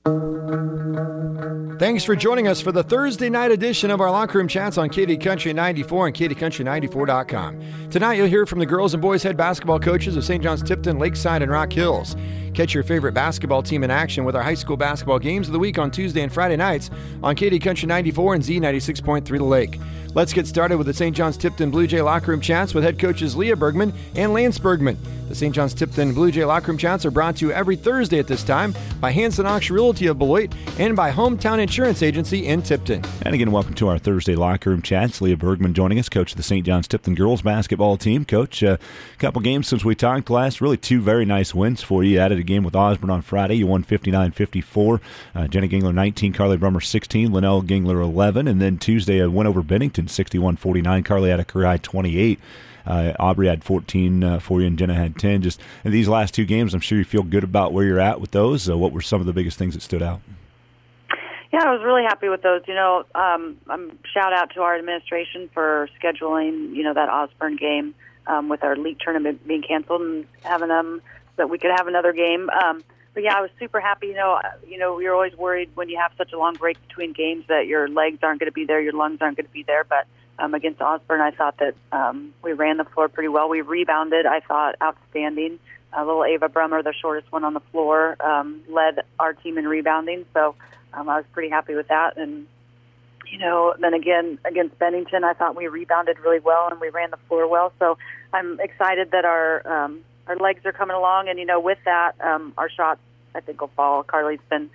Thanks for joining us for the Thursday night edition of our Locker Room Chats on KD Country 94 and KDCountry94.com. Tonight you'll hear from the girls and boys head basketball coaches of St. John's Tipton, Lakeside, and Rock Hills. Catch your favorite basketball team in action with our high school basketball games of the week on Tuesday and Friday nights on KD Country 94 and Z96.3 The Lake. Let's get started with the St. John's Tipton Blue Jay Locker Room Chats with head coaches Leah Bergman and Lance Bergman. The St. John's Tipton Blue Jay Locker Room Chats are brought to you every Thursday at this time by Hanson Auction Realty of Beloit and by Hometown Insurance Agency in Tipton. And again, welcome to our Thursday Locker Room Chats. Leah Bergman joining us, coach of the St. John's Tipton girls basketball team. Coach, a couple games since we talked last, really two very nice wins for you. You added a game with Osborne on Friday. You won 59-54. Jenna Gingler 19, Carly Brummer 16, Linnell Gingler 11. And then Tuesday, a win over Bennington 61-49. Carly had a career high 28. Aubrey had 14 for you, and Jenna had 10. Just in these last two games, I'm sure you feel good about where you're at with those. What were some of the biggest things that stood out? Yeah, I was really happy with those. Shout out to our administration for scheduling, that Osborne game with our league tournament being canceled and having them so that we could have another game. But yeah, I was super happy. You're always worried when you have such a long break between games that your legs aren't going to be there, your lungs aren't going to be there. But against Osborne, I thought that we ran the floor pretty well. We rebounded, I thought, outstanding. Little Ava Brummer, the shortest one on the floor, led our team in rebounding. So I was pretty happy with that. And, then again, against Bennington, I thought we rebounded really well and we ran the floor well. So I'm excited that our legs are coming along. And, with that, our shots, I think, will fall. Carly's been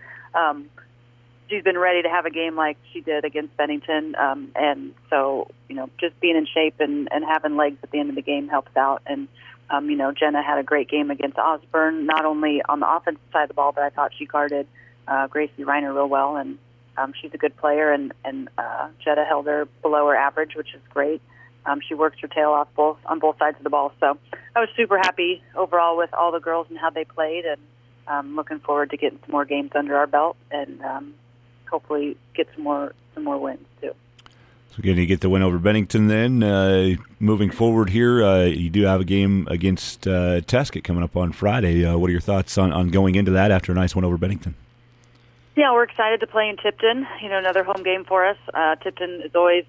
she's been ready to have a game like she did against Bennington. And so, just being in shape and having legs at the end of the game helps out. And, Jenna had a great game against Osborne, not only on the offensive side of the ball, but I thought she guarded Gracie Reiner real well. And she's a good player, and Jetta held her below her average, which is great. She works her tail off on both sides of the ball. So I was super happy overall with all the girls and how they played, and looking forward to getting some more games under our belt and hopefully get some more wins too. So again, you get the win over Bennington then. Moving forward here, you do have a game against Tuscott coming up on Friday. What are your thoughts on going into that after a nice win over Bennington? Yeah, we're excited to play in Tipton. Another home game for us. Tipton is always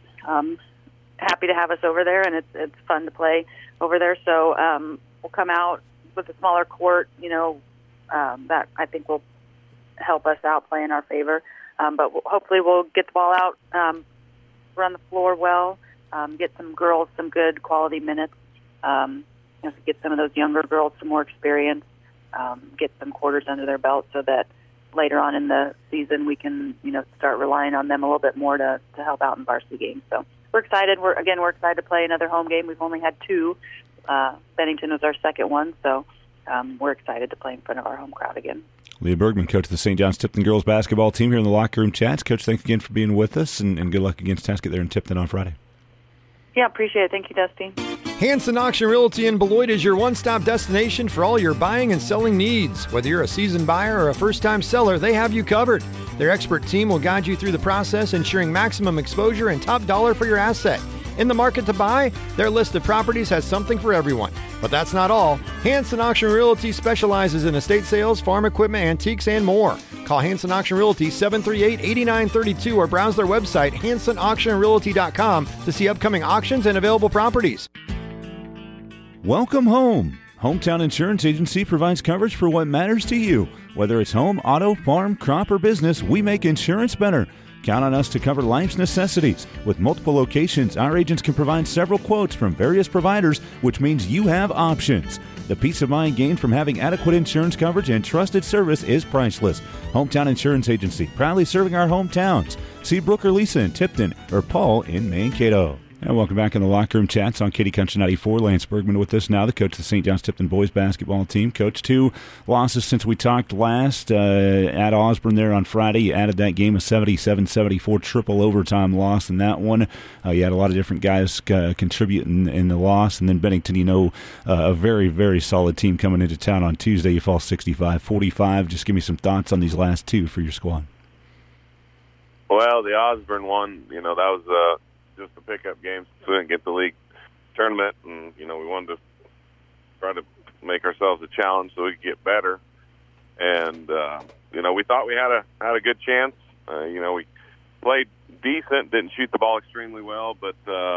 happy to have us over there, and it's fun to play over there. So we'll come out with a smaller court, that I think will help us out, play in our favor. But hopefully we'll get the ball out, run the floor well, get some girls some good quality minutes, get some of those younger girls some more experience, get some quarters under their belt so that later on in the season we can, start relying on them a little bit more to help out in varsity games. So we're excited. We're excited to play another home game. We've only had two. Bennington was our second one, so we're excited to play in front of our home crowd again. Leah Bergman, coach of the St. John's Tipton girls basketball team here in the Locker Room Chats. Coach, thanks again for being with us, and good luck against Tuscott there in Tipton on Friday. Yeah, appreciate it. Thank you, Dusty. Hanson Auction Realty in Beloit is your one-stop destination for all your buying and selling needs. Whether you're a seasoned buyer or a first-time seller, they have you covered. Their expert team will guide you through the process, ensuring maximum exposure and top dollar for your asset. In the market to buy, their list of properties has something for everyone. But that's not all. Hanson Auction Realty specializes in estate sales, farm equipment, antiques, and more. Call Hanson Auction Realty 738-8932 or browse their website, hansonauctionrealty.com, to see upcoming auctions and available properties. Welcome home. Hometown Insurance Agency provides coverage for what matters to you. Whether it's home, auto, farm, crop, or business, we make insurance better. Count on us to cover life's necessities. With multiple locations, our agents can provide several quotes from various providers, which means you have options. The peace of mind gained from having adequate insurance coverage and trusted service is priceless. Hometown Insurance Agency, proudly serving our hometowns. See Brooke or Lisa in Tipton or Paul in Mankato. And welcome back in the Locker Room Chats on KD Country 94. Lance Bergman with us now, the coach of the St. John's Tipton boys basketball team. Coach, 2 losses since we talked last at Osborne there on Friday. You added that game, a 77-74 triple overtime loss in that one. You had a lot of different guys contribute in the loss. And then Bennington, a very, very solid team coming into town on Tuesday. You fall 65-45. Just give me some thoughts on these last 2 for your squad. Well, the Osborne one, that was just a pickup game, so we didn't get the league tournament, and we wanted to try to make ourselves a challenge so we could get better. And we thought we had a good chance. We played decent, didn't shoot the ball extremely well, but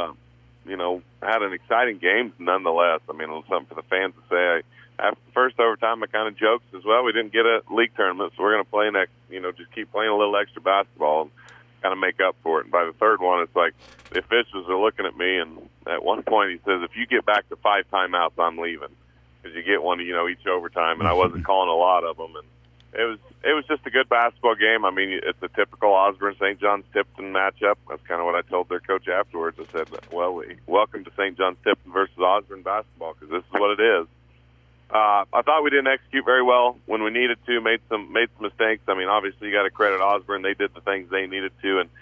had an exciting game nonetheless. I mean, it was something for the fans to say. After the first overtime, I kind of joked as well. We didn't get a league tournament, so we're going to play next. Just keep playing a little extra basketball and kind of make up for it. And by the third one, it's like the officials are looking at me, and at one point he says, "If you get back to 5 timeouts, I'm leaving," because you get one, each overtime, and I wasn't calling a lot of them. And it was just a good basketball game. I mean, it's a typical Osborne St. John's Tipton matchup. That's kind of what I told their coach afterwards. I said, "Well, welcome to St. John's Tipton versus Osborne basketball, because this is what it is." I thought we didn't execute very well when we needed to. Made some mistakes. I mean, obviously you got to credit Osborne. They did the things they needed to, and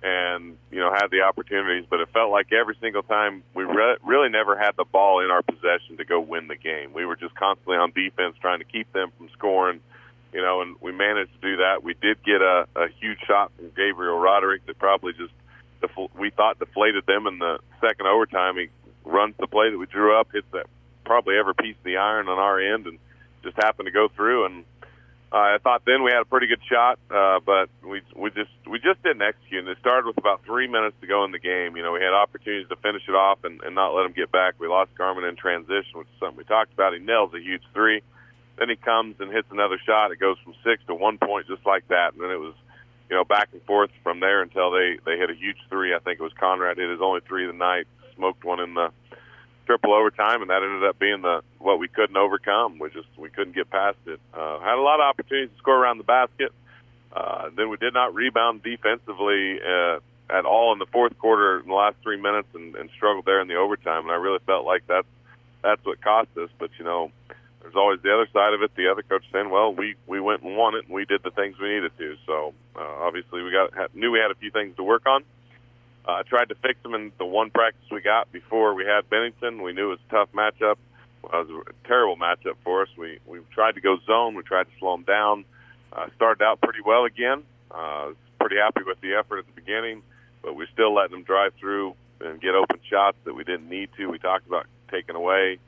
had the opportunities. But it felt like every single time we really never had the ball in our possession to go win the game. We were just constantly on defense trying to keep them from scoring. And we managed to do that. We did get a huge shot from Gabriel Roderick that probably just we thought deflated them in the second overtime. He runs the play that we drew up, hits that probably every piece of the iron on our end, and just happened to go through. And I thought then we had a pretty good shot, but we just didn't execute. And it started with about 3 minutes to go in the game. We had opportunities to finish it off and not let them get back. We lost Garmin in transition, which is something we talked about. He nails a huge three. Then he comes and hits another shot. It goes from 6 to 1 point just like that. And then it was, back and forth from there until they hit a huge three. I think it was Conrad hit his only three of the night, smoked one in the triple overtime, and that ended up being what we couldn't overcome. We couldn't get past it. Had a lot of opportunities to score around the basket. Then we did not rebound defensively at all in the fourth quarter in the last 3 minutes, and struggled there in the overtime. And I really felt like that's what cost us. But there's always the other side of it. The other coach saying, "Well, we went and won it, and we did the things we needed to." So obviously we knew we had a few things to work on. I tried to fix them in the one practice we got before we had Bennington. We knew it was a tough matchup. It was a terrible matchup for us. We tried to go zone. We tried to slow them down. Started out pretty well again. I was pretty happy with the effort at the beginning, but we still letting them drive through and get open shots that we didn't need to. We talked about taking away.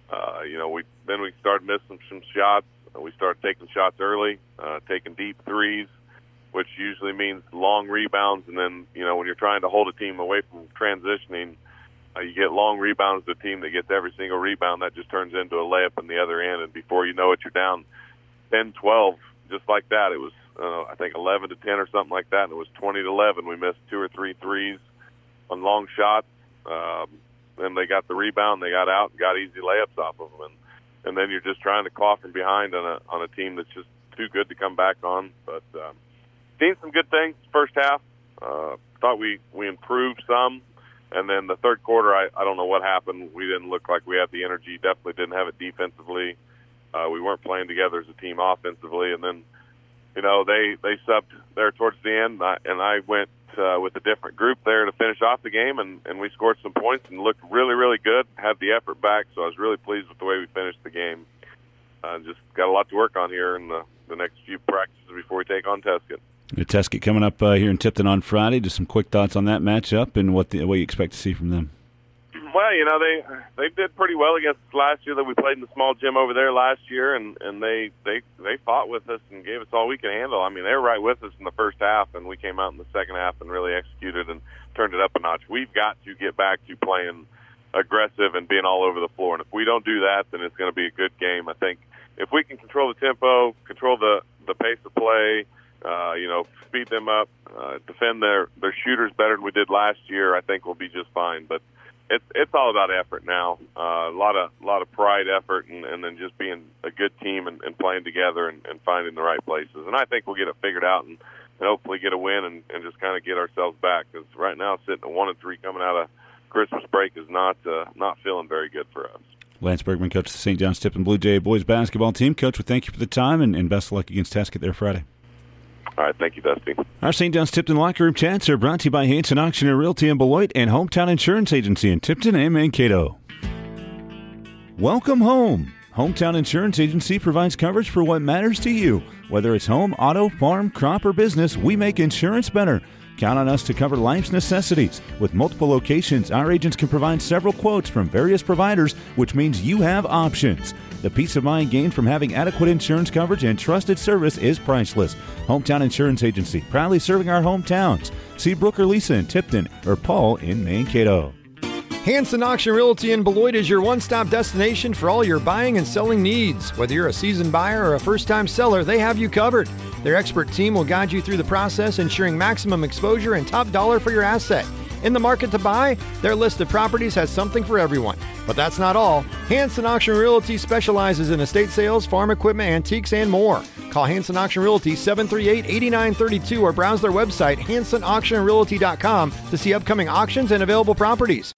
We started missing some shots. We started taking shots early, taking deep threes, which usually means long rebounds. And then, when you're trying to hold a team away from transitioning, you get long rebounds to a team that gets every single rebound. That just turns into a layup on the other end. And before you know it, you're down 10, 12, just like that. It was, I think, 11 to 10 or something like that. And it was 20 to 11. We missed 2 or 3 threes on long shots. Then they got the rebound. They got out and got easy layups off of them. And then you're just trying to claw from behind on a team that's just too good to come back on. But seen some good things first half. Thought we improved some. And then the third quarter, I don't know what happened. We didn't look like we had the energy. Definitely didn't have it defensively. We weren't playing together as a team offensively. And then, they subbed there towards the end. And I went with a different group there to finish off the game. And we scored some points and looked really, really good. Had the effort back. So I was really pleased with the way we finished the game. Just got a lot to work on here in the next few practices before we take on Tuscan. Tuscan coming up here in Tipton on Friday. Just some quick thoughts on that matchup and what you expect to see from them. Well, they did pretty well against us last year. That we played in the small gym over there last year, and they fought with us and gave us all we could handle. I mean, they were right with us in the first half, and we came out in the second half and really executed and turned it up a notch. We've got to get back to playing aggressive and being all over the floor, and if we don't do that, then it's going to be a good game. I think if we can control the tempo, control the pace of play, speed them up, defend their shooters better than we did last year, I think we'll be just fine. But it's all about effort now. A lot of pride, effort, and then just being a good team and playing together and finding the right places. And I think we'll get it figured out and hopefully get a win and just kind of get ourselves back. Because right now, sitting at 1-3 coming out of Christmas break is not feeling very good for us. Lance Bergman, coach of the St. John's Tipton Blue Jay boys basketball team. Coach, we thank you for the time and best of luck against Tuscan there Friday. All right, thank you, Dusty. Our St. John's Tipton Locker Room Chats are brought to you by Hanson Auctioneer Realty in Beloit and Hometown Insurance Agency in Tipton and Mankato. Welcome home. Hometown Insurance Agency provides coverage for what matters to you. Whether it's home, auto, farm, crop, or business, we make insurance better. Count on us to cover life's necessities. With multiple locations, our agents can provide several quotes from various providers, which means you have options. The peace of mind gained from having adequate insurance coverage and trusted service is priceless. Hometown Insurance Agency, proudly serving our hometowns. See Brooke or Lisa in Tipton or Paul in Mankato. Hanson Auction Realty in Beloit is your one-stop destination for all your buying and selling needs. Whether you're a seasoned buyer or a first-time seller, they have you covered. Their expert team will guide you through the process, ensuring maximum exposure and top dollar for your asset. In the market to buy, their list of properties has something for everyone. But that's not all. Hanson Auction Realty specializes in estate sales, farm equipment, antiques, and more. Call Hanson Auction Realty 738-8932 or browse their website, hansonauctionrealty.com, to see upcoming auctions and available properties.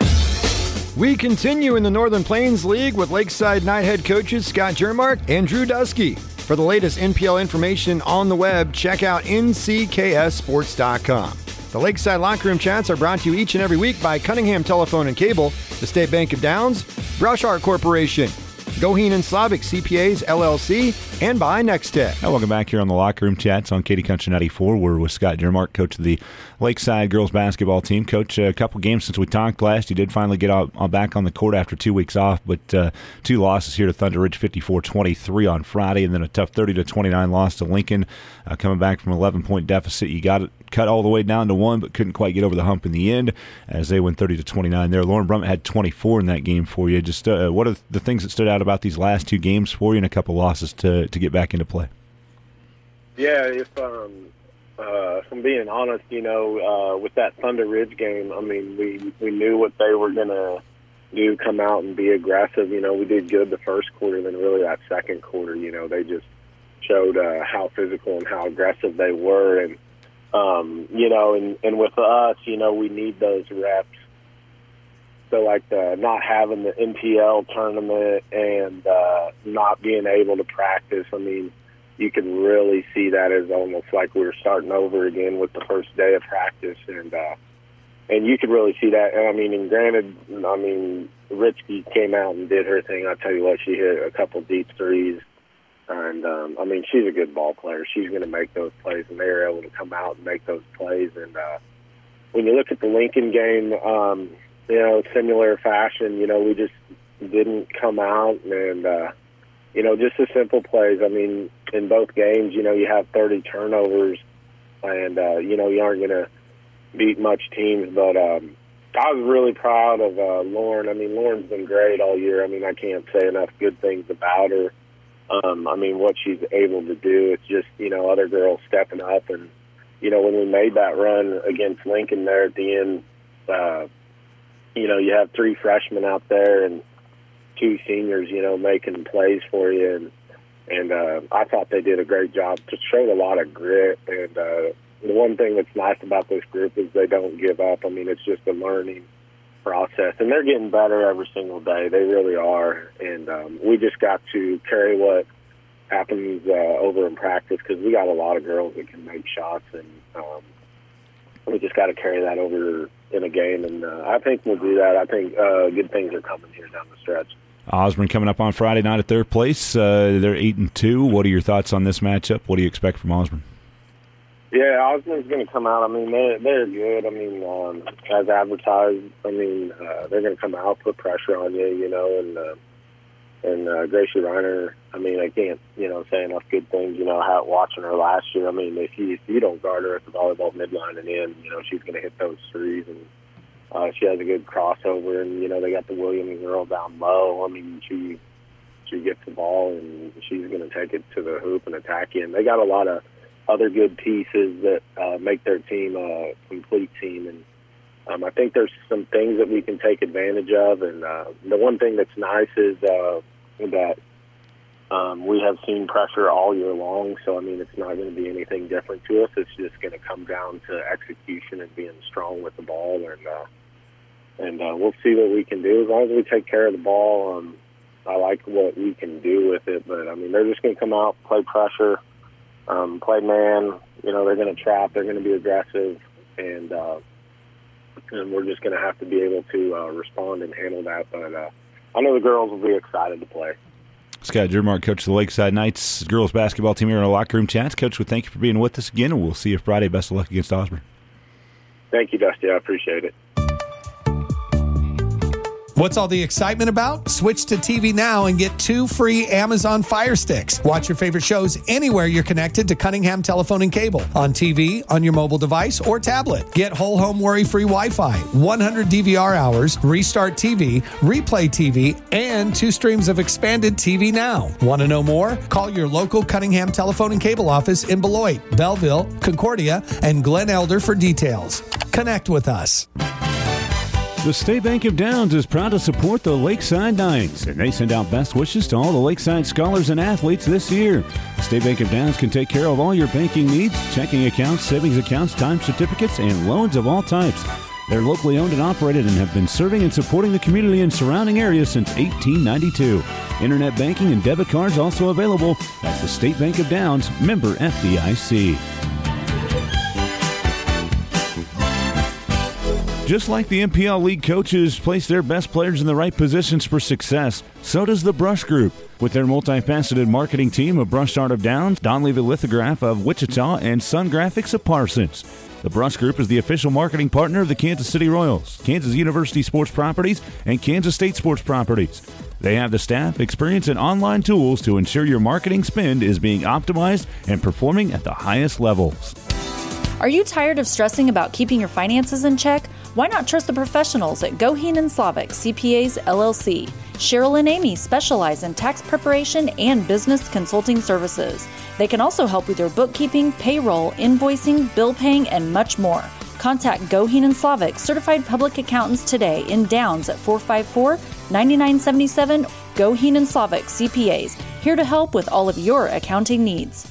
We continue in the Northern Plains League with Lakeside Knight head coaches Scott Jermark and Drew Dusky. For the latest NPL information on the web, check out nckssports.com. The Lakeside Locker Room Chats are brought to you each and every week by Cunningham Telephone and Cable, the State Bank of Downs, Brush Art Corporation, Goheen and Slavic CPAs LLC, and by Nextech. Now, welcome back here on the Locker Room Chats on Katy Country 94. We're with Scott Jermark, coach of the Lakeside girls basketball team. Coach, a couple games since we talked last. You did finally get back on the court after 2 weeks off, but 2 losses here to Thunder Ridge, 54-23 on Friday, and then a tough 30-29 loss to Lincoln. Coming back from an 11-point deficit, you got it cut all the way down to 1, but couldn't quite get over the hump in the end as they win 30-29 there. Lauren Brummett had 24 in that game for you. Just what are the things that stood out about these last 2 games for you, and a couple losses to get back into play? Yeah, if I'm being honest, with that Thunder Ridge game, I mean, we knew what they were going to do, come out and be aggressive. We did good the first quarter, then really that second quarter, they just showed how physical and how aggressive they were. And, and with us, we need those reps. So, not having the NPL tournament and not being able to practice, I mean, you can really see that as almost like we were starting over again with the first day of practice. And you could really see that. And granted, Richie came out and did her thing. I'll tell you what, she hit a couple deep threes. And, she's a good ball player. She's going to make those plays, and they were able to come out and make those plays. And when you look at the Lincoln game, similar fashion, we just didn't come out and, just the simple plays. I mean, in both games, you have 30 turnovers and, you aren't going to beat much teams. But I was really proud of Lauren. I mean, Lauren's been great all year. I mean, I can't say enough good things about her. What she's able to do, it's just, other girls stepping up. And, when we made that run against Lincoln there at the end, you have 3 freshmen out there and 2 seniors, making plays for you. And I thought they did a great job. Just showed a lot of grit. And the one thing that's nice about this group is they don't give up. I mean, it's just a learning process. And they're getting better every single day. They really are. And we just got to carry what happens over in practice, because we got a lot of girls that can make shots. And we just got to carry that over in a game, and I think we'll do that. I think good things are coming here down the stretch. Osborne coming up on Friday night at their place. They're 8-2. What are your thoughts on this matchup? What do you expect from Osborne? Yeah, Osborne's going to come out. I mean, they're good. I mean, as advertised, they're going to come out, put pressure on you, and Gracie Reiner, I can't, say enough good things, how watching her last year. I mean, if you don't guard her at the volleyball midline and in, she's going to hit those threes. And she has a good crossover. And, they got the Williams girl down low. I mean, she gets the ball, and she's going to take it to the hoop and attack you. And they got a lot of other good pieces that make their team a complete team. And I think there's some things that we can take advantage of. And the one thing that's nice is that we have seen pressure all year long. So, it's not going to be anything different to us. It's just going to come down to execution and being strong with the ball. And we'll see what we can do. As long as we take care of the ball, I like what we can do with it. But, they're just going to come out, play pressure, play man. They're going to trap. They're going to be aggressive. And we're just going to have to be able to respond and handle that. But I know the girls will be excited to play. Scott Jermark, coach of the Lakeside Knights girls basketball team here in our locker room chats. Coach, we thank you for being with us again, and we'll see you Friday. Best of luck against Osborne. Thank you, Dusty. I appreciate it. What's all the excitement about? Switch to TV Now and get 2 free Amazon Fire Sticks. Watch your favorite shows anywhere you're connected to Cunningham Telephone and Cable, on TV, on your mobile device, or tablet. Get whole home worry-free Wi-Fi, 100 DVR hours, Restart TV, Replay TV, and 2 streams of expanded TV Now. Want to know more? Call your local Cunningham Telephone and Cable office in Beloit, Belleville, Concordia, and Glen Elder for details. Connect with us. The State Bank of Downs is proud to support the Lakeside Knights, and they send out best wishes to all the Lakeside scholars and athletes this year. The State Bank of Downs can take care of all your banking needs, checking accounts, savings accounts, time certificates, and loans of all types. They're locally owned and operated and have been serving and supporting the community and surrounding areas since 1892. Internet banking and debit cards also available. That's the State Bank of Downs, member FDIC. Just like the MPL League coaches place their best players in the right positions for success, so does the Brush Group. With their multifaceted marketing team of Brush Art of Downs, Don Levy Lithograph of Wichita, and Sun Graphics of Parsons. The Brush Group is the official marketing partner of the Kansas City Royals, Kansas University Sports Properties, and Kansas State Sports Properties. They have the staff, experience, and online tools to ensure your marketing spend is being optimized and performing at the highest levels. Are you tired of stressing about keeping your finances in check? Why not trust the professionals at Goheen & Slavic CPAs LLC? Cheryl and Amy specialize in tax preparation and business consulting services. They can also help with your bookkeeping, payroll, invoicing, bill paying, and much more. Contact Goheen & Slavic certified public accountants today in Downs at 454-9977. Goheen & Slavic CPAs, here to help with all of your accounting needs.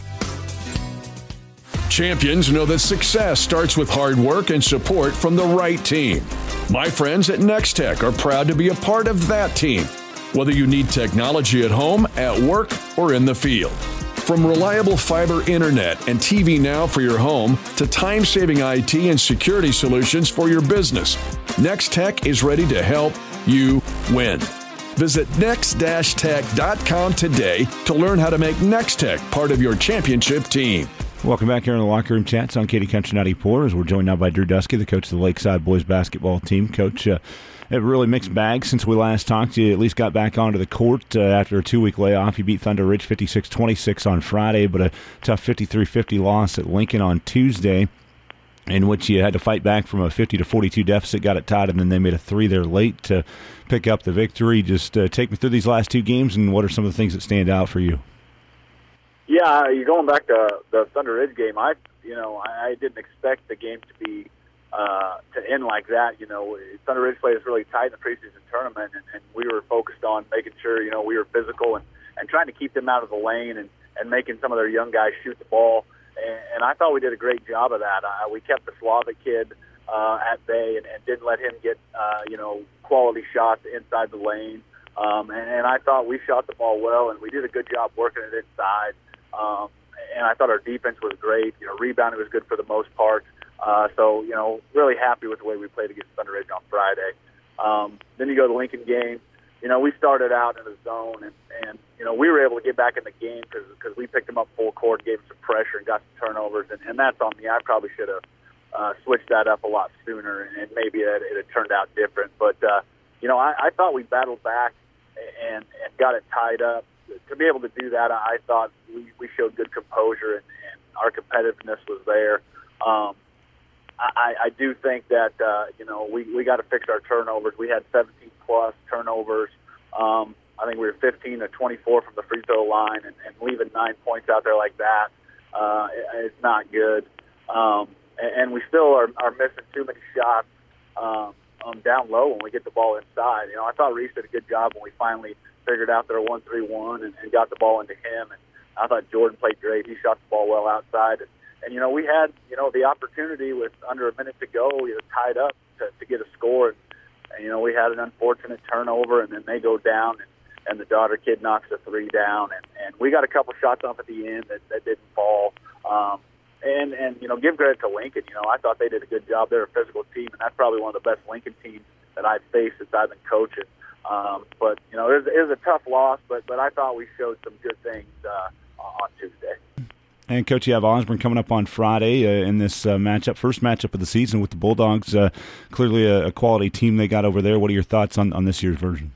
Champions know that success starts with hard work and support from the right team. My friends at Nextech are proud to be a part of that team, whether you need technology at home, at work, or in the field. From reliable fiber internet and TV Now for your home to time-saving IT and security solutions for your business, Nextech is ready to help you win. Visit next-tech.com today to learn how to make Nextech part of your championship team. Welcome back here in the Locker Room Chats on Katy Country 94, as we're joined now by Drew Dusky, the coach of the Lakeside boys basketball team. Coach, a really mixed bag since we last talked. You at least got back onto the court after a 2-week layoff. You beat Thunder Ridge 56-26 on Friday, but a tough 53-50 loss at Lincoln on Tuesday, in which you had to fight back from a 50-42 deficit, got it tied, and then they made a 3 there late to pick up the victory. Just take me through these last 2 games, and what are some of the things that stand out for you? Yeah, you're going back to the Thunder Ridge game. I didn't expect the game to be to end like that. You know, Thunder Ridge played us really tight in the preseason tournament, and we were focused on making sure we were physical and trying to keep them out of the lane and making some of their young guys shoot the ball. And I thought we did a great job of that. We kept the Slavic kid at bay and didn't let him get quality shots inside the lane. And I thought we shot the ball well, and we did a good job working it inside. And I thought our defense was great. Rebounding was good for the most part. So really happy with the way we played against Thunder Ridge on Friday. Then you go to the Lincoln game. We started out in a zone, and we were able to get back in the game because we picked them up full court, gave them some pressure, and got some turnovers. And that's on me. I probably should have switched that up a lot sooner, and maybe it had turned out different. But, I thought we battled back and got it tied up. To be able to do that, I thought we showed good composure, and our competitiveness was there. I do think that, we got to fix our turnovers. We had 17-plus turnovers. I think we were 15 to 24 from the free throw line, and leaving 9 points out there like that, it's not good. And we still are missing too many shots down low when we get the ball inside. I thought Reese did a good job when we finally figured out their 1-3-1 and got the ball into him. And I thought Jordan played great. He shot the ball well outside. And we had, the opportunity with under a minute to go, tied up to get a score. And we had an unfortunate turnover, and then they go down, and the Daughter kid knocks a 3 down. And we got a couple shots off at the end that didn't fall. And give credit to Lincoln. I thought they did a good job. They're a physical team, and that's probably one of the best Lincoln teams that I've faced since I've been coaching. But you know, it was a tough loss, but I thought we showed some good things on Tuesday. And, Coach, you have Osborne coming up on Friday in this matchup, first matchup of the season with the Bulldogs. Clearly a quality team they got over there. What are your thoughts on this year's version?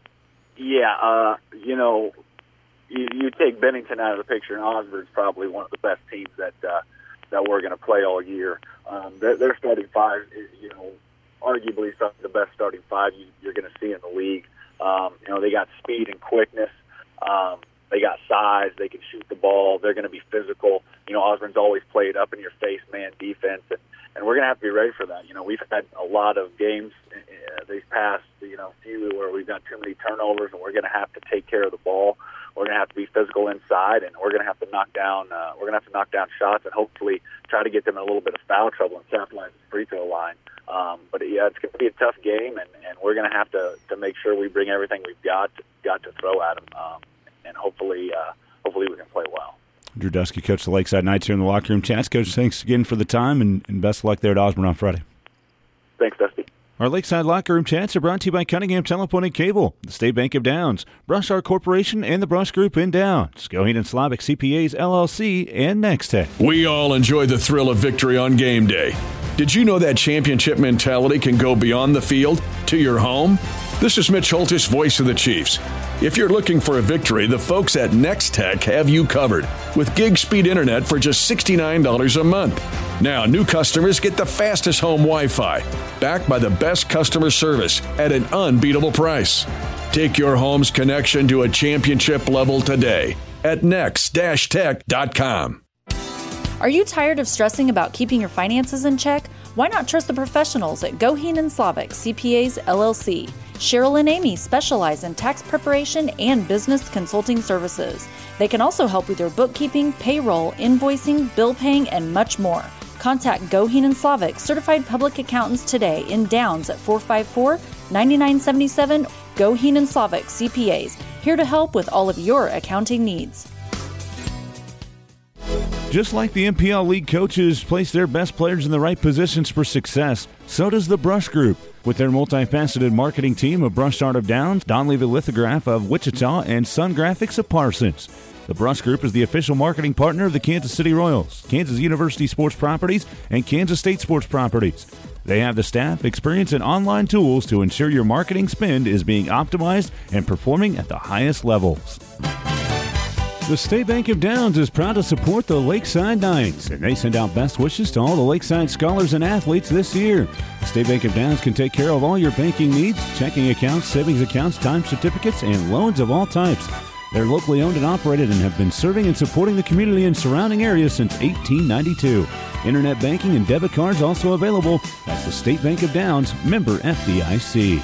Yeah, you know, you take Bennington out of the picture, and Osborne's probably one of the best teams that we're going to play all year. Their starting five is, you know, arguably some of the best starting five you're going to see in the league. You know, they got speed and quickness. They got size. They can shoot the ball. They're going to be physical. You know, Osborne's always played up in your face man defense, and we're going to have to be ready for that. You know, we've had a lot of games these past, you know, few where we've got too many turnovers, and we're going to have to take care of the ball. We're going to have to be physical inside, and we're going to have to knock down. We're going to have to knock down shots, and hopefully try to get them in a little bit of foul trouble and capitalize the free throw line. But yeah, it's going to be a tough game, and we're going to have to make sure we bring everything we've got to throw at them. And hopefully we can play well. Drew Dusky, Coach the Lakeside Knights here in the locker room chats. Coach, thanks again for the time, and best of luck there at Osborne on Friday. Thanks, Dusty. Our Lakeside Locker Room chats are brought to you by Cunningham Telephone and Cable, the State Bank of Downs, Brushart Corporation, and the Brush Group in Downs, Goheen and Slavic CPAs, LLC, and Nextech. We all enjoy the thrill of victory on game day. Did you know that championship mentality can go beyond the field to your home? This is Mitch Holtis, voice of the Chiefs. If you're looking for a victory, the folks at Nextech have you covered with gig speed internet for just $69 a month. Now, new customers get the fastest home Wi-Fi, backed by the best customer service at an unbeatable price. Take your home's connection to a championship level today at next-tech.com. Are you tired of stressing about keeping your finances in check? Why not trust the professionals at Goheen and Slavic CPAs, LLC? Cheryl and Amy specialize in tax preparation and business consulting services. They can also help with your bookkeeping, payroll, invoicing, bill paying, and much more. Contact Goheen and Slavic certified public accountants today in Downs at 454-9977. Goheen and Slavic CPAs, here to help with all of your accounting needs. Just like the MPL League coaches place their best players in the right positions for success, so does the Brush Group. With their multifaceted marketing team of Brush Art of Downs, Don Levy Lithograph of Wichita, and Sun Graphics of Parsons. The Brush Group is the official marketing partner of the Kansas City Royals, Kansas University Sports Properties, and Kansas State Sports Properties. They have the staff, experience, and online tools to ensure your marketing spend is being optimized and performing at the highest levels. The State Bank of Downs is proud to support the Lakeside Knights, and they send out best wishes to all the Lakeside scholars and athletes this year. The State Bank of Downs can take care of all your banking needs, checking accounts, savings accounts, time certificates, and loans of all types. They're locally owned and operated and have been serving and supporting the community and surrounding areas since 1892. Internet banking and debit cards also available. That's the State Bank of Downs, member FDIC.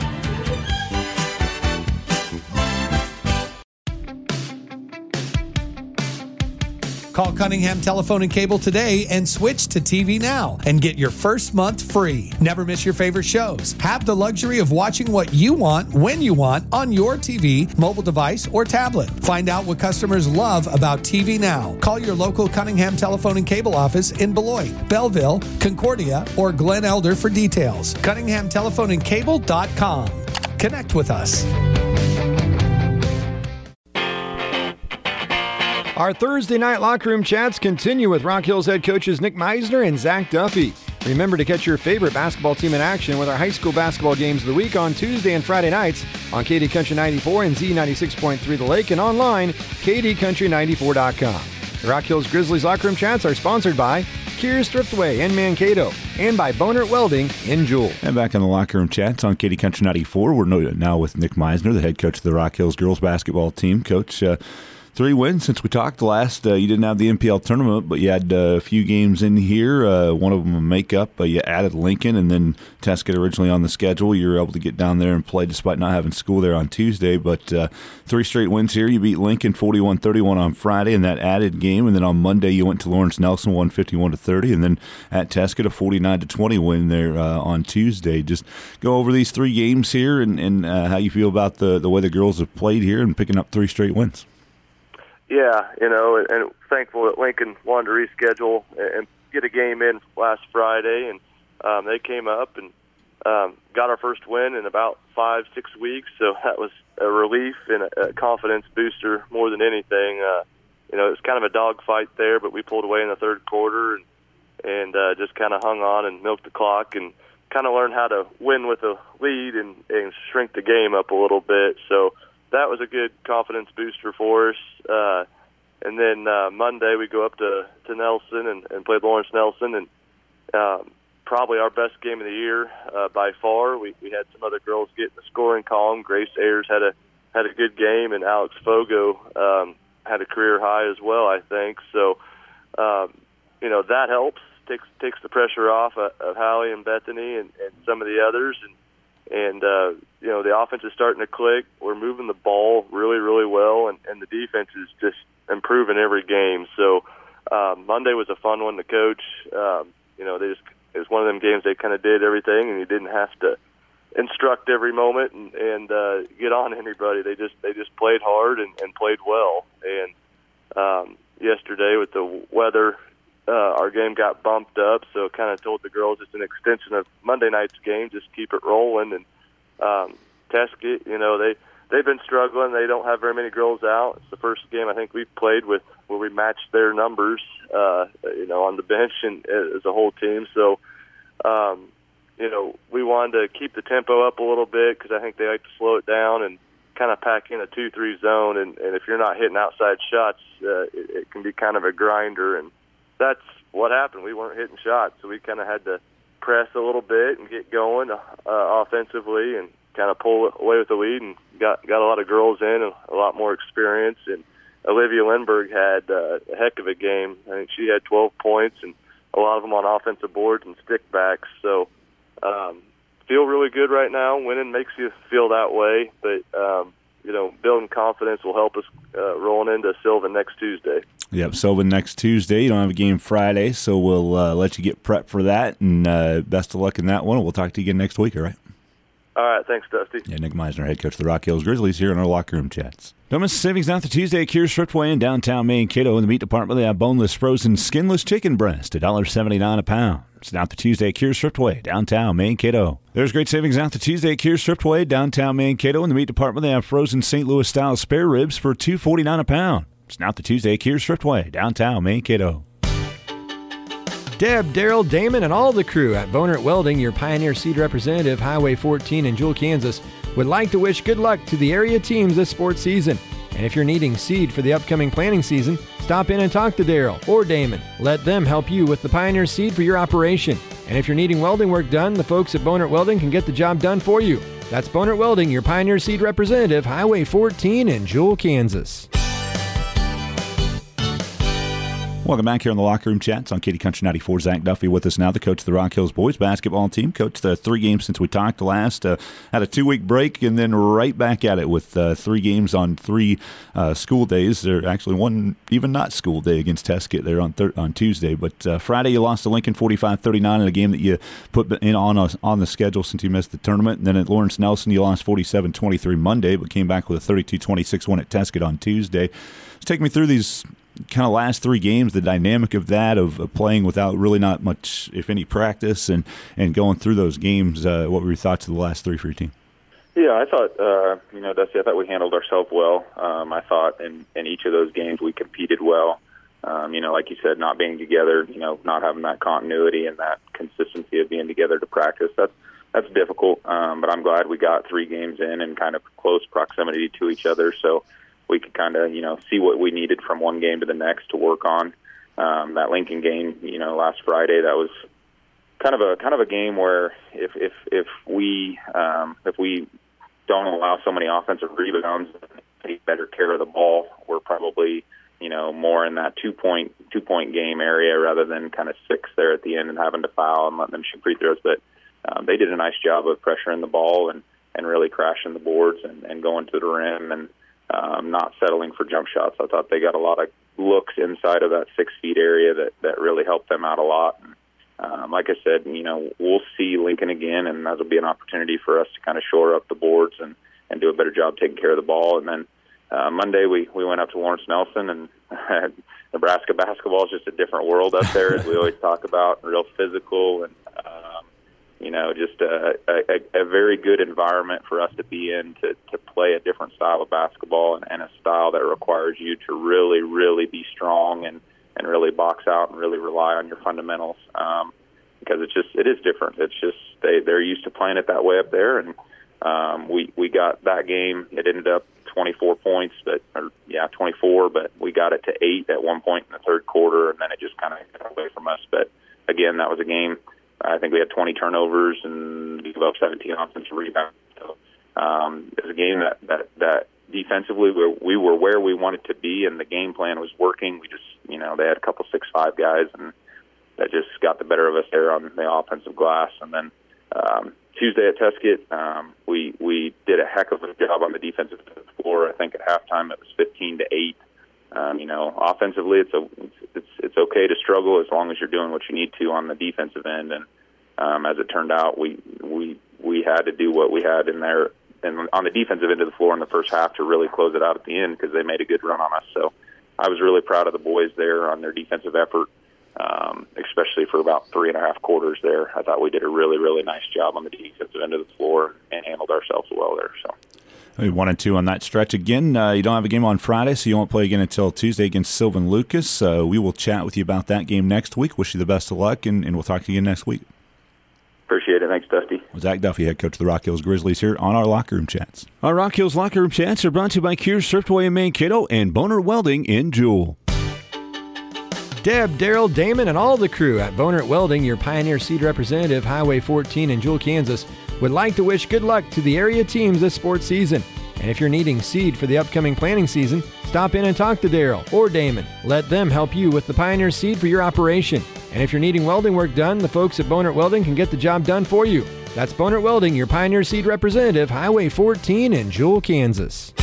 Call Cunningham Telephone and Cable today and switch to TV Now and get your first month free. Never miss your favorite shows. Have the luxury of watching what you want, when you want, on your TV, mobile device, or tablet. Find out what customers love about TV Now. Call your local Cunningham Telephone and Cable office in Beloit, Belleville, Concordia, or Glen Elder for details. CunninghamTelephoneandCable.com. Connect with us. Our Thursday night locker room chats continue with Rock Hills head coaches Nick Meisner and Zach Duffy. Remember to catch your favorite basketball team in action with our high school basketball games of the week on Tuesday and Friday nights on KD Country 94 and Z96.3 The Lake and online, kdcountry94.com. The Rock Hills Grizzlies locker room chats are sponsored by Kears Thriftway in Mankato and by Bonert Welding in Jewel. And back in the locker room chats on KD Country 94, we're now with Nick Meisner, the head coach of the Rock Hills girls basketball team. Coach, 3 wins since we talked last. You didn't have the MPL tournament, but you had a few games in here. One of them a makeup. You added Lincoln, and then Tesket originally on the schedule. You were able to get down there and play despite not having school there on Tuesday. But 3 straight wins here. You beat Lincoln 41-31 on Friday in that added game, and then on Monday you went to Lawrence Nelson, won 51-30, and then at Tesket a 49-20 win there on Tuesday. Just go over these 3 games here and how you feel about the way the girls have played here and picking up 3 straight wins. Yeah, and thankful that Lincoln wanted to reschedule and get a game in last Friday, and they came up and got our first win in about 5-6 weeks, so that was a relief and a confidence booster more than anything. It was kind of a dogfight there, but we pulled away in the third quarter and just kind of hung on and milked the clock and kind of learned how to win with a lead and shrink the game up a little bit. So that was a good confidence booster for us. And then Monday we go up to Nelson and play Lawrence Nelson, and probably our best game of the year by far. We had some other girls get in the scoring column. Grace Ayers had a good game, and Alex Fogo had a career high as well, I think. So, that helps. Takes the pressure off of Hallie and Bethany and some of the others, and the offense is starting to click. We're moving the ball really, really well, and the defense is just improving every game. So Monday was a fun one to coach. It was one of them games they kind of did everything, and you didn't have to instruct every moment and get on anybody. They just played hard and played well. And yesterday with the weather, our game got bumped up, so kind of told the girls it's an extension of Monday night's game. Just keep it rolling and Teskey. They've been struggling. They don't have very many girls out. It's the first game I think we've played with where we matched their numbers, on the bench and as a whole team. So, we wanted to keep the tempo up a little bit because I think they like to slow it down and kind of pack in a 2-3 zone. And if you're not hitting outside shots, it can be kind of a grinder. And that's what happened. We weren't hitting shots, so we kind of had to press a little bit and get going offensively and kind of pull away with the lead, and got a lot of girls in, a lot more experience. And Olivia Lindbergh had a heck of a game. I think she had 12 points, and a lot of them on offensive boards and stickbacks. So feel really good right now. Winning makes you feel that way, but building confidence will help us rolling into Sylvan next Tuesday. Yep, Sylvan next Tuesday. You don't have a game Friday, so we'll let you get prepped for that, and best of luck in that one. We'll talk to you again next week, all right? All right, thanks, Dusty. Yeah, Nick Meisner, head coach of the Rock Hills Grizzlies, here in our locker room chats. Don't miss Savings Out the Tuesday at Kears Thriftway in downtown Mankato. In the meat department, they have boneless, frozen, skinless chicken breast, $1.79 a pound. It's Out the Tuesday at Kears Thriftway, downtown Mankato. There's great savings out the Tuesday at Kears Thriftway, downtown Mankato. In the meat department, they have frozen St. Louis-style spare ribs for $2.49 a pound. It's Out the Tuesday at Kears Thriftway, downtown Mankato. Deb, Daryl, Damon, and all the crew at Bonert Welding, your Pioneer Seed representative, Highway 14 in Jewell, Kansas, would like to wish good luck to the area teams this sports season. And if you're needing seed for the upcoming planting season, stop in and talk to Daryl or Damon. Let them help you with the Pioneer Seed for your operation. And if you're needing welding work done, the folks at Bonert Welding can get the job done for you. That's Bonert Welding, your Pioneer Seed representative, Highway 14 in Jewell, Kansas. Welcome back here on the Locker Room Chats on Katy Country 94. Zach Duffy with us now, the coach of the Rock Hills boys basketball team. Coached 3 games since we talked last. Had a 2-week break and then right back at it with 3 games on 3 school days. There actually one even not school day against Teskey there on Tuesday. But Friday you lost to Lincoln 45-39 in a game that you put in on the schedule since you missed the tournament. And then at Lawrence Nelson you lost 47-23 Monday, but came back with a 32-26 win at Teskey on Tuesday. Just take me through these kind of last 3 games, the dynamic of that, of playing without really not much, if any, practice and going through those games. What were your thoughts of the last 3 for your team? Yeah, I thought, Dusty, I thought we handled ourselves well. I thought in each of those games we competed well. Like you said, not being together, not having that continuity and that consistency of being together to practice, that's difficult. But I'm glad we got 3 games in kind of close proximity to each other, so we could kind of, see what we needed from one game to the next to work on. That Lincoln game, last Friday, that was kind of a game where if we don't allow so many offensive rebounds and take better care of the ball, we're probably, more in that two-point game area rather than kind of 6 there at the end and having to foul and letting them shoot free throws. But they did a nice job of pressuring the ball and really crashing the boards and going to the rim and not settling for jump shots. I thought they got a lot of looks inside of that 6 feet area that really helped them out a lot. And, like I said, we'll see Lincoln again, and that'll be an opportunity for us to kind of shore up the boards and do a better job taking care of the ball. And then Monday we went up to Lawrence Nelson, and Nebraska basketball is just a different world up there, as we always talk about, real physical. And just a very good environment for us to be in to play a different style of basketball and a style that requires you to really, really be strong and really box out and really rely on your fundamentals because it is different. It's just they're used to playing it that way up there, and we got that game. It ended up 24 points, 24, but we got it to 8 at one point in the third quarter, and then it just kind of got away from us. But again, that was a game. I think we had 20 turnovers and we gave up 17 offensive rebounds. So it was a game that defensively we were where we wanted to be, and the game plan was working. We just, they had a couple 6'5" guys, and that just got the better of us there on the offensive glass. And then Tuesday at Tuskett, we did a heck of a job on the defensive floor. I think at halftime it was 15-8. Offensively, it's okay to struggle as long as you're doing what you need to on the defensive end. And as it turned out, we had to do what we had in there and on the defensive end of the floor in the first half to really close it out at the end because they made a good run on us. So I was really proud of the boys there on their defensive effort, especially for about 3.5 quarters there. I thought we did a really, really nice job on the defensive end of the floor and handled ourselves well there. So. 1-2 on that stretch again. You don't have a game on Friday, so you won't play again until Tuesday against Sylvan Lucas. We will chat with you about that game next week. Wish you the best of luck, and we'll talk to you again next week. Appreciate it. Thanks, Dusty. Zach Duffy, head coach of the Rock Hills Grizzlies, here on our Locker Room Chats. Our Rock Hills Locker Room Chats are brought to you by Kears Thriftway in Mankato and Boner Welding in Jewel. Deb, Daryl, Damon, and all the crew at Boner Welding, your Pioneer Seed representative, Highway 14 in Jewel, Kansas, would like to wish good luck to the area teams this sports season. And if you're needing seed for the upcoming planting season, stop in and talk to Daryl or Damon. Let them help you with the Pioneer Seed for your operation. And if you're needing welding work done, the folks at Bonert Welding can get the job done for you. That's Bonert Welding, your Pioneer Seed representative, Highway 14 in Jewel, Kansas.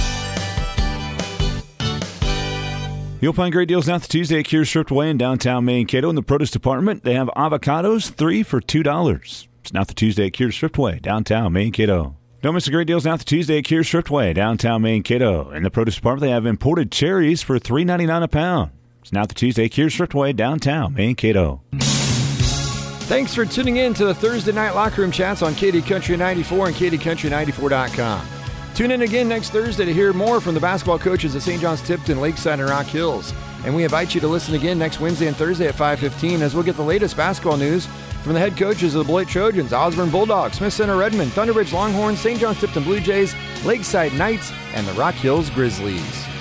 You'll find great deals now Tuesday at Kears Thriftway in downtown Mankato in the produce department. They have avocados, 3 for $2. It's now the Tuesday at Kears Thriftway, downtown Mankato. Don't miss the great deals now Tuesday at Kears Thriftway, downtown Mankato. In the produce department, they have imported cherries for $3.99 a pound. It's now the Tuesday at Kears Thriftway, downtown Mankato. Thanks for tuning in to the Thursday Night Locker Room Chats on KD Country 94 and KDCountry94.com. Tune in again next Thursday to hear more from the basketball coaches at St. John's Tipton, Lakeside, and Rock Hills. And we invite you to listen again next Wednesday and Thursday at 5:15 as we'll get the latest basketball news from the head coaches of the Beloit Trojans, Osborne Bulldogs, Smith Center Redmond, Thunderbridge Longhorns, St. John's Tipton Blue Jays, Lakeside Knights, and the Rock Hills Grizzlies.